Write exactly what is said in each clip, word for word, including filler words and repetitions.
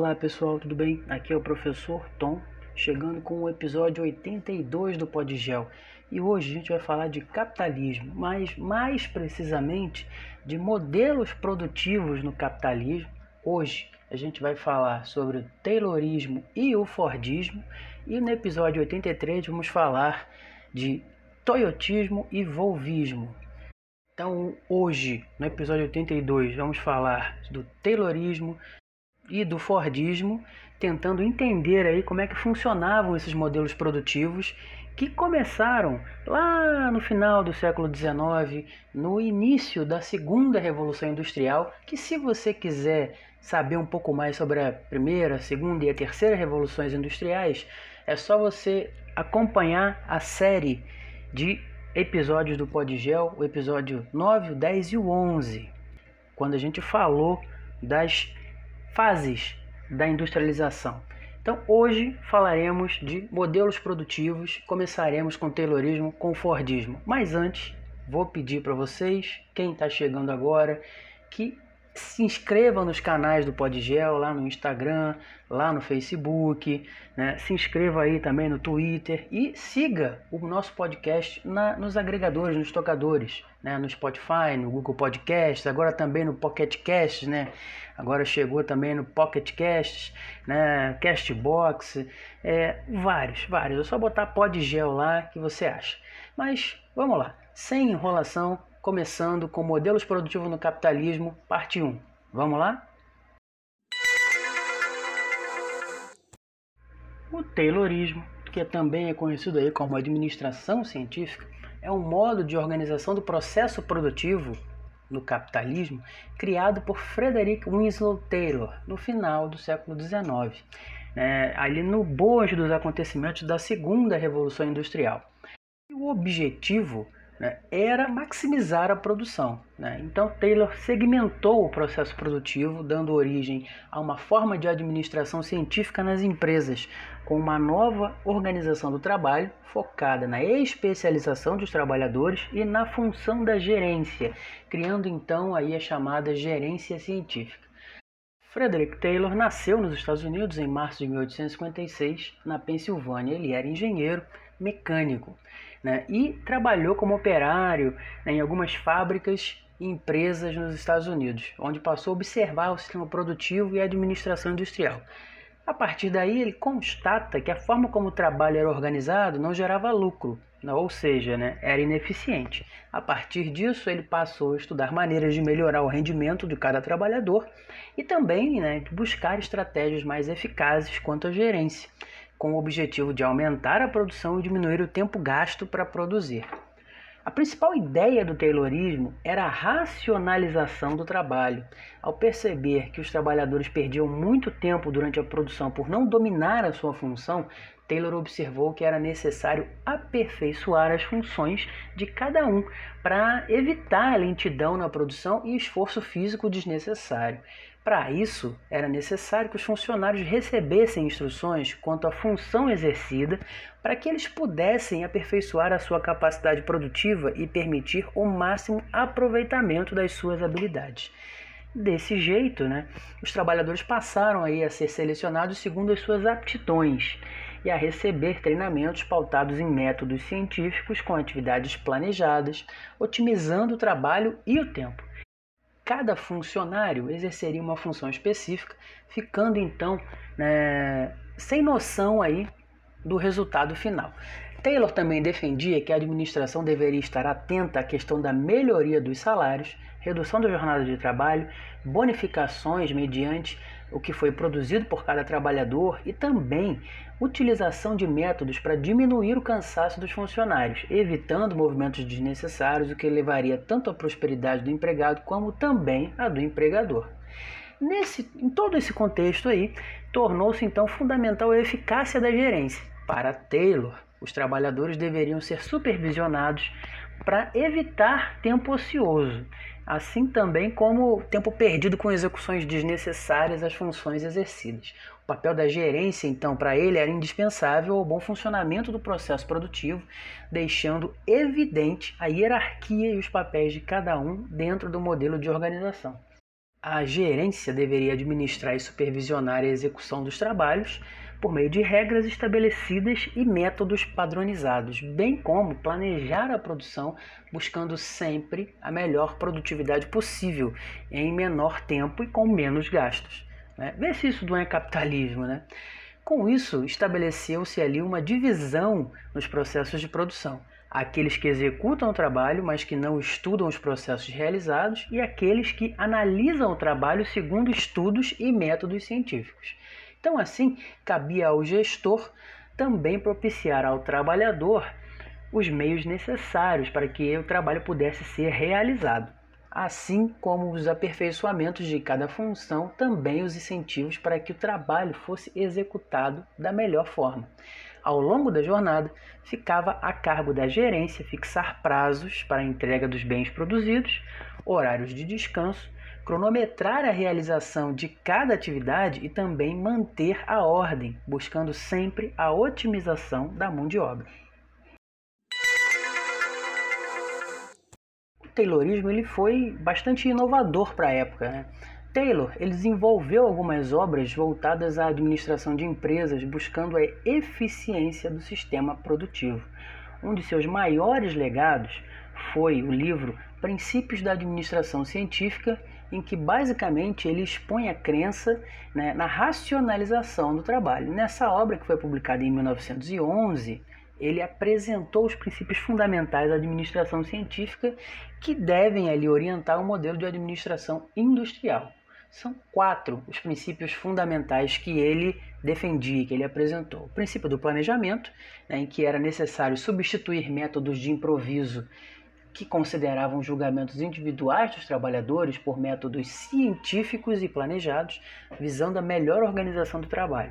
Olá pessoal, tudo bem? Aqui é o professor Tom, chegando com o episódio oitenta e dois do Podgel. E hoje a gente vai falar de capitalismo, mas mais precisamente de modelos produtivos no capitalismo. Hoje a gente vai falar sobre o Taylorismo e o Fordismo, e no episódio oitenta e três vamos falar de Toyotismo e Volvismo. Então hoje, no episódio oitenta e dois, vamos falar do Taylorismo e do Fordismo, tentando entender aí como é que funcionavam esses modelos produtivos que começaram lá no final do século dezenove, no início da segunda Revolução Industrial, que se você quiser saber um pouco mais sobre a primeira, a segunda e a terceira Revoluções Industriais, é só você acompanhar a série de episódios do Podgel, o episódio nove, o dez e o onze, quando a gente falou das fases da industrialização. Então hoje falaremos de modelos produtivos, começaremos com o Taylorismo, com o Fordismo. Mas antes, vou pedir para vocês, quem está chegando agora, que se inscreva nos canais do Podgel, lá no Instagram, lá no Facebook, né? Se inscreva aí também no Twitter e siga o nosso podcast na, nos agregadores, nos tocadores, né? No Spotify, no Google Podcasts, agora também no Pocket Casts, né? Agora chegou também no Pocket Casts, né? Castbox, é, vários, vários. É só botar Podgel lá que você acha. Mas vamos lá, sem enrolação, começando com modelos produtivos no capitalismo, parte um. Vamos lá? O Taylorismo, que também é conhecido aí como administração científica, é um modo de organização do processo produtivo no capitalismo criado por Frederick Winslow Taylor no final do século dezenove, né, ali no bojo dos acontecimentos da segunda Revolução Industrial. E o objetivo, né, era maximizar a produção, né? Então Taylor segmentou o processo produtivo, dando origem a uma forma de administração científica nas empresas, com uma nova organização do trabalho focada na especialização dos trabalhadores e na função da gerência, criando então aí a chamada gerência científica. Frederick Taylor nasceu nos Estados Unidos em março de mil oitocentos e cinquenta e seis, na Pensilvânia. Ele era engenheiro mecânico, né, e trabalhou como operário, né, em algumas fábricas e empresas nos Estados Unidos, onde passou a observar o sistema produtivo e a administração industrial. A partir daí, ele constata que a forma como o trabalho era organizado não gerava lucro, ou seja, né, era ineficiente. A partir disso, ele passou a estudar maneiras de melhorar o rendimento de cada trabalhador e também, né, buscar estratégias mais eficazes quanto à gerência, com o objetivo de aumentar a produção e diminuir o tempo gasto para produzir. A principal ideia do Taylorismo era a racionalização do trabalho. Ao perceber que os trabalhadores perdiam muito tempo durante a produção por não dominar a sua função, Taylor observou que era necessário aperfeiçoar as funções de cada um para evitar a lentidão na produção e esforço físico desnecessário. Para isso, era necessário que os funcionários recebessem instruções quanto à função exercida para que eles pudessem aperfeiçoar a sua capacidade produtiva e permitir o máximo aproveitamento das suas habilidades. Desse jeito, né, os trabalhadores passaram aí a ser selecionados segundo as suas aptidões e a receber treinamentos pautados em métodos científicos com atividades planejadas, otimizando o trabalho e o tempo. Cada funcionário exerceria uma função específica, ficando então, né, sem noção aí do resultado final. Taylor também defendia que a administração deveria estar atenta à questão da melhoria dos salários, redução da jornada de trabalho, bonificações mediante o que foi produzido por cada trabalhador e também utilização de métodos para diminuir o cansaço dos funcionários, evitando movimentos desnecessários, o que levaria tanto à prosperidade do empregado como também à do empregador. Nesse, em todo esse contexto aí, tornou-se então fundamental a eficácia da gerência. Para Taylor, os trabalhadores deveriam ser supervisionados para evitar tempo ocioso, assim também como tempo perdido com execuções desnecessárias às funções exercidas. O papel da gerência, então, para ele era indispensável ao bom funcionamento do processo produtivo, deixando evidente a hierarquia e os papéis de cada um dentro do modelo de organização. a gerência deveria administrar e supervisionar a execução dos trabalhos por meio de regras estabelecidas e métodos padronizados, bem como planejar a produção buscando sempre a melhor produtividade possível em menor tempo e com menos gastos. Né? Vê se isso não é capitalismo, né? Com isso, estabeleceu-se ali uma divisão nos processos de produção. Aqueles que executam o trabalho, mas que não estudam os processos realizados, e aqueles que analisam o trabalho segundo estudos e métodos científicos. Então, assim, cabia ao gestor também propiciar ao trabalhador os meios necessários para que o trabalho pudesse ser realizado, assim como os aperfeiçoamentos de cada função, também os incentivos para que o trabalho fosse executado da melhor forma. Ao longo da jornada, ficava a cargo da gerência fixar prazos para a entrega dos bens produzidos, horários de descanso, cronometrar a realização de cada atividade e também manter a ordem, buscando sempre a otimização da mão de obra. O Taylorismo ele foi bastante inovador para a época, né? Taylor ele desenvolveu algumas obras voltadas à administração de empresas, buscando a eficiência do sistema produtivo. Um de seus maiores legados foi o livro Princípios da Administração Científica, em que basicamente ele expõe a crença, né, na racionalização do trabalho. Nessa obra, que foi publicada em mil novecentos e onze, ele apresentou os princípios fundamentais da administração científica que devem ali orientar o modelo de administração industrial. São quatro os princípios fundamentais que ele defendia, que ele apresentou. O princípio do planejamento, né, em que era necessário substituir métodos de improviso que consideravam julgamentos individuais dos trabalhadores por métodos científicos e planejados, visando a melhor organização do trabalho.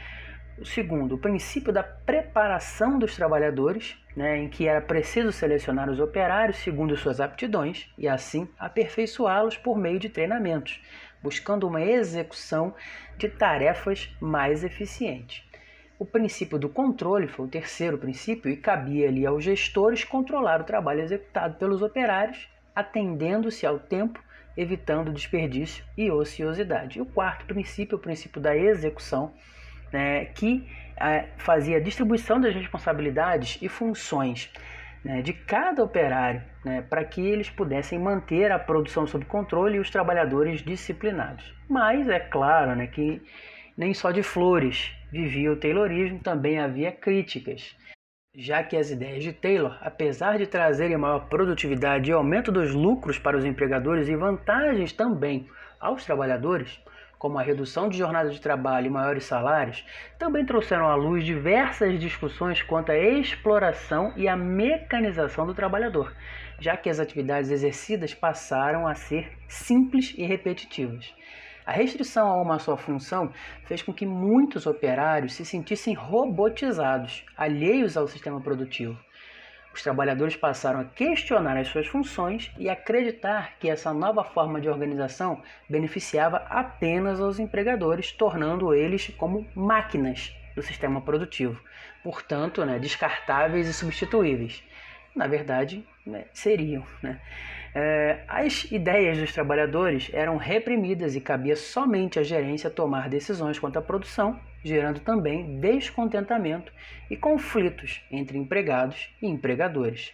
O segundo, o princípio da preparação dos trabalhadores, né, em que era preciso selecionar os operários segundo suas aptidões e assim aperfeiçoá-los por meio de treinamentos, buscando uma execução de tarefas mais eficiente. O princípio do controle foi o terceiro princípio e cabia ali aos gestores controlar o trabalho executado pelos operários, atendendo-se ao tempo, evitando desperdício e ociosidade. E o quarto princípio, o princípio da execução, né, que eh, fazia a distribuição das responsabilidades e funções, né, de cada operário, né, para que eles pudessem manter a produção sob controle e os trabalhadores disciplinados. Mas é claro, né, que nem só de flores vivia o Taylorismo, também havia críticas, já que as ideias de Taylor, apesar de trazerem maior produtividade e aumento dos lucros para os empregadores e vantagens também aos trabalhadores, como a redução de jornada de trabalho e maiores salários, também trouxeram à luz diversas discussões quanto à exploração e à mecanização do trabalhador, já que as atividades exercidas passaram a ser simples e repetitivas. A restrição a uma só função fez com que muitos operários se sentissem robotizados, alheios ao sistema produtivo. Os trabalhadores passaram a questionar as suas funções e acreditar que essa nova forma de organização beneficiava apenas aos empregadores, tornando eles como máquinas do sistema produtivo, portanto, né, descartáveis e substituíveis. Na verdade, né, seriam, né? É, as ideias dos trabalhadores eram reprimidas e cabia somente à gerência tomar decisões quanto à produção, gerando também descontentamento e conflitos entre empregados e empregadores.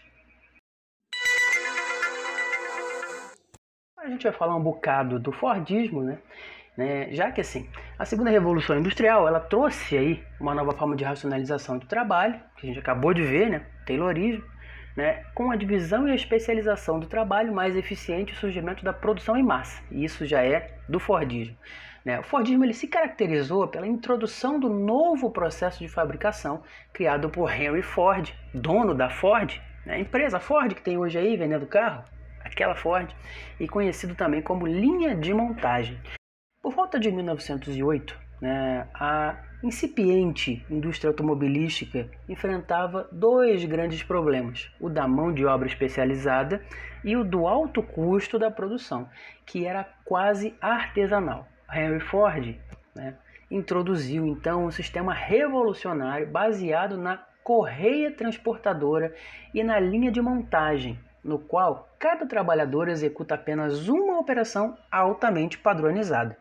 A gente vai falar um bocado do Fordismo, né? né? Já que assim, a segunda revolução industrial ela trouxe aí uma nova forma de racionalização do trabalho, que a gente acabou de ver, né? Taylorismo. Né, com a divisão e a especialização do trabalho mais eficiente e o surgimento da produção em massa. E isso já é do Fordismo. Né? O Fordismo ele se caracterizou pela introdução do novo processo de fabricação criado por Henry Ford, dono da Ford, né? A empresa Ford que tem hoje aí vendendo carro, aquela Ford, e conhecido também como linha de montagem. Por volta de mil novecentos e oito, né, a incipiente indústria automobilística enfrentava dois grandes problemas, o da mão de obra especializada e o do alto custo da produção, que era quase artesanal. Henry Ford, né, introduziu então um sistema revolucionário baseado na correia transportadora e na linha de montagem, no qual cada trabalhador executa apenas uma operação altamente padronizada.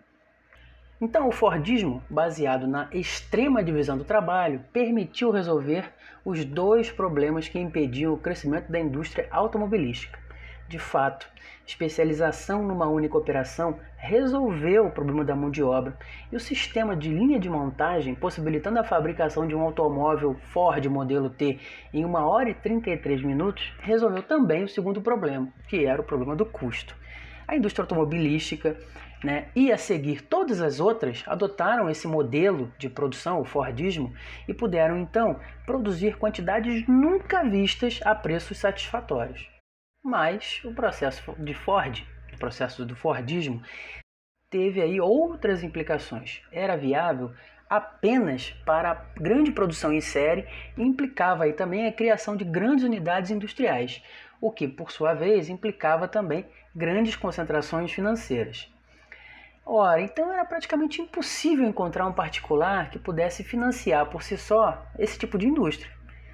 Então, o Fordismo, baseado na extrema divisão do trabalho, permitiu resolver os dois problemas que impediam o crescimento da indústria automobilística. De fato, especialização numa única operação resolveu o problema da mão de obra e o sistema de linha de montagem, possibilitando a fabricação de um automóvel Ford modelo T em uma hora e trinta e três minutos, resolveu também o segundo problema, que era o problema do custo. A indústria automobilística, né, e a seguir todas as outras adotaram esse modelo de produção, o Fordismo, e puderam então produzir quantidades nunca vistas a preços satisfatórios. Mas o processo de Ford, o processo do Fordismo, teve aí outras implicações. Era viável apenas para a grande produção em série e implicava aí também a criação de grandes unidades industriais, o que, por sua vez, implicava também grandes concentrações financeiras. Ora, então era praticamente impossível encontrar um particular que pudesse financiar por si só esse tipo de indústria.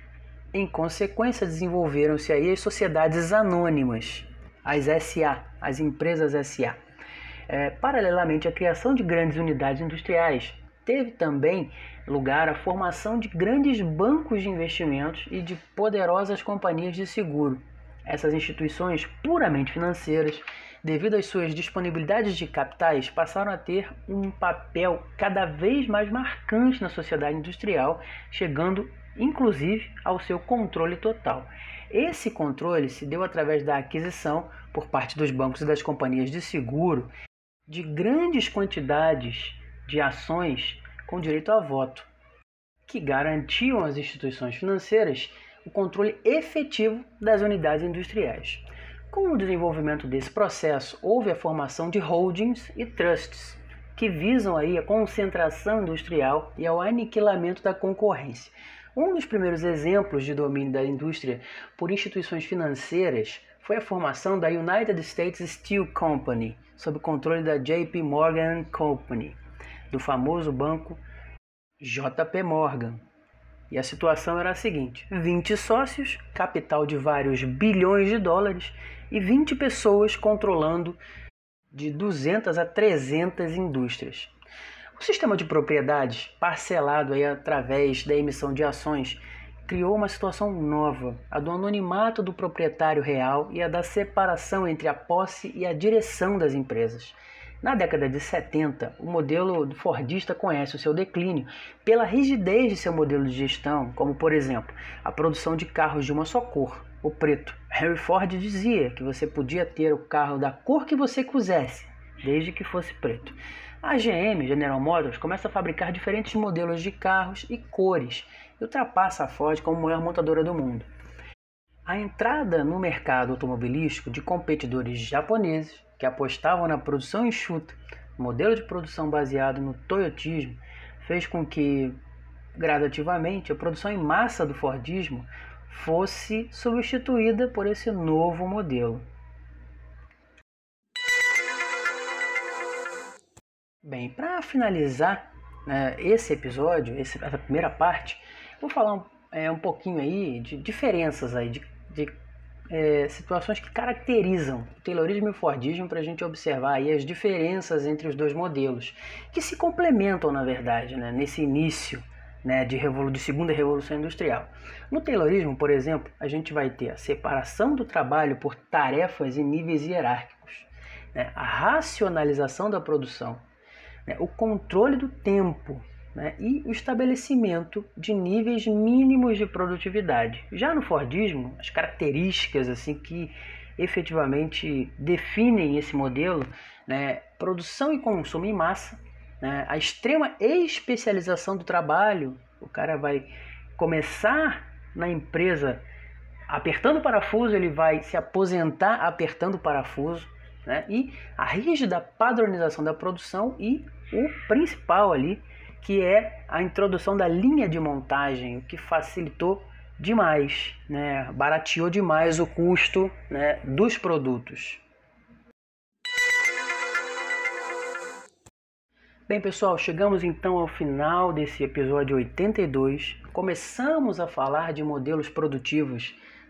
Em consequência, desenvolveram-se aí as sociedades anônimas, as S A, as empresas S A. É, paralelamente à criação de grandes unidades industriais, teve também lugar a formação de grandes bancos de investimentos e de poderosas companhias de seguro. Essas instituições puramente financeiras, devido às suas disponibilidades de capitais, passaram a ter um papel cada vez mais marcante na sociedade industrial, chegando inclusive ao seu controle total. Esse controle se deu através da aquisição, por parte dos bancos e das companhias de seguro, de grandes quantidades de ações com direito a voto, que garantiam às instituições financeiras o controle efetivo das unidades industriais. Com o desenvolvimento desse processo, houve a formação de holdings e trusts, que visam aí a concentração industrial e ao aniquilamento da concorrência. Um dos primeiros exemplos de domínio da indústria por instituições financeiras foi a formação da United States Steel Company, sob o controle da J P Morgan Company, do famoso banco J P Morgan. E a situação era a seguinte: vinte sócios, capital de vários bilhões de dólares e vinte pessoas controlando de duzentas a trezentas indústrias. O sistema de propriedades, parcelado aí através da emissão de ações, criou uma situação nova, a do anonimato do proprietário real e a da separação entre a posse e a direção das empresas. Na década de setenta, o modelo fordista conhece o seu declínio pela rigidez de seu modelo de gestão, como, por exemplo, a produção de carros de uma só cor, o preto. Henry Ford dizia que você podia ter o carro da cor que você quisesse, desde que fosse preto. A G M, General Motors, começa a fabricar diferentes modelos de carros e cores e ultrapassa a Ford como a maior montadora do mundo. A entrada no mercado automobilístico de competidores japoneses que apostavam na produção enxuta, modelo de produção baseado no toyotismo, fez com que, gradativamente, a produção em massa do Fordismo fosse substituída por esse novo modelo. Bem, para finalizar, né, esse episódio, esse, essa primeira parte, vou falar um, é, um pouquinho aí de diferenças aí, de, de é, situações que caracterizam o Taylorismo e o Fordismo, para a gente observar aí as diferenças entre os dois modelos, que se complementam, na verdade, né, nesse início, né, de, revolu- de segunda revolução industrial. No Taylorismo, por exemplo, a gente vai ter a separação do trabalho por tarefas e níveis hierárquicos, né, a racionalização da produção, né, o controle do tempo, né, e o estabelecimento de níveis mínimos de produtividade. Já no Fordismo, as características assim que efetivamente definem esse modelo, né, produção e consumo em massa, né, a extrema especialização do trabalho. O cara vai começar na empresa apertando o parafuso, ele vai se aposentar apertando o parafuso, né, e a rígida padronização da produção e o principal ali, que é a introdução da linha de montagem, o que facilitou demais, né, barateou demais o custo, né, dos produtos. Bem, pessoal, chegamos então ao final desse episódio oitenta e dois. Começamos a falar de modelos produtivos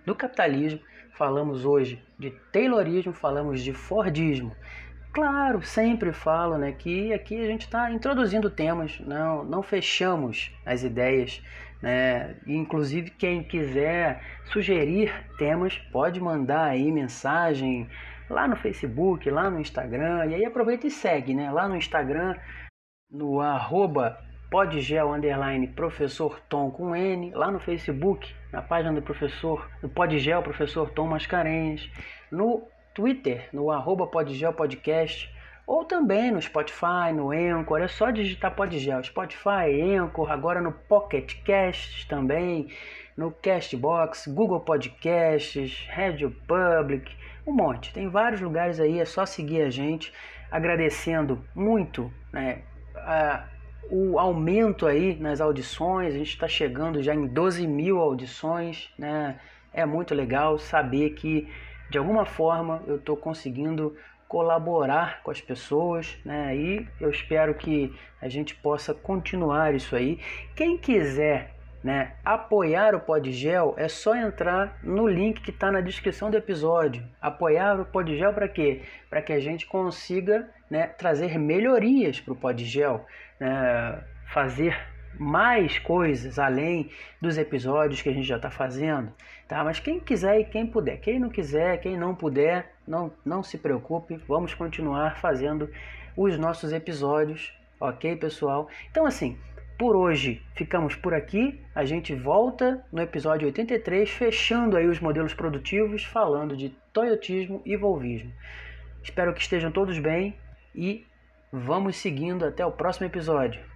do capitalismo, falamos hoje de Taylorismo, falamos de Fordismo. Claro, sempre falo, né, que aqui a gente está introduzindo temas, não, não fechamos as ideias, né? Inclusive quem quiser sugerir temas pode mandar aí mensagem lá no Facebook, lá no Instagram, e aí aproveita e segue, né? Lá no Instagram, no arroba podgel underline professor Tom com N, lá no Facebook, na página do professor, do Podgel, professor Tom Mascarenhas, no Twitter, no arroba Podgel Podcast, ou também no Spotify, no Anchor, é só digitar Podgel, Spotify, Anchor, agora no Pocket Casts também, no Castbox, Google Podcasts, Radio Public, um monte, tem vários lugares aí, é só seguir a gente, agradecendo muito, né, a, o aumento aí nas audições, a gente está chegando já em doze mil audições, né? É muito legal saber que de alguma forma eu estou conseguindo colaborar com as pessoas, né? E eu espero que a gente possa continuar isso aí. Quem quiser, né, apoiar o Podgel, é só entrar no link que está na descrição do episódio. Apoiar o Podgel para quê? Para que a gente consiga, né, trazer melhorias para o Podgel, né, fazer mais coisas além dos episódios que a gente já está fazendo, tá? Mas quem quiser e quem puder, quem não quiser, quem não puder, não, não se preocupe, vamos continuar fazendo os nossos episódios, ok, pessoal? Então, assim, por hoje ficamos por aqui, a gente volta no episódio oitenta e três, fechando aí os modelos produtivos, falando de toyotismo e volvismo. Espero que estejam todos bem e vamos seguindo até o próximo episódio.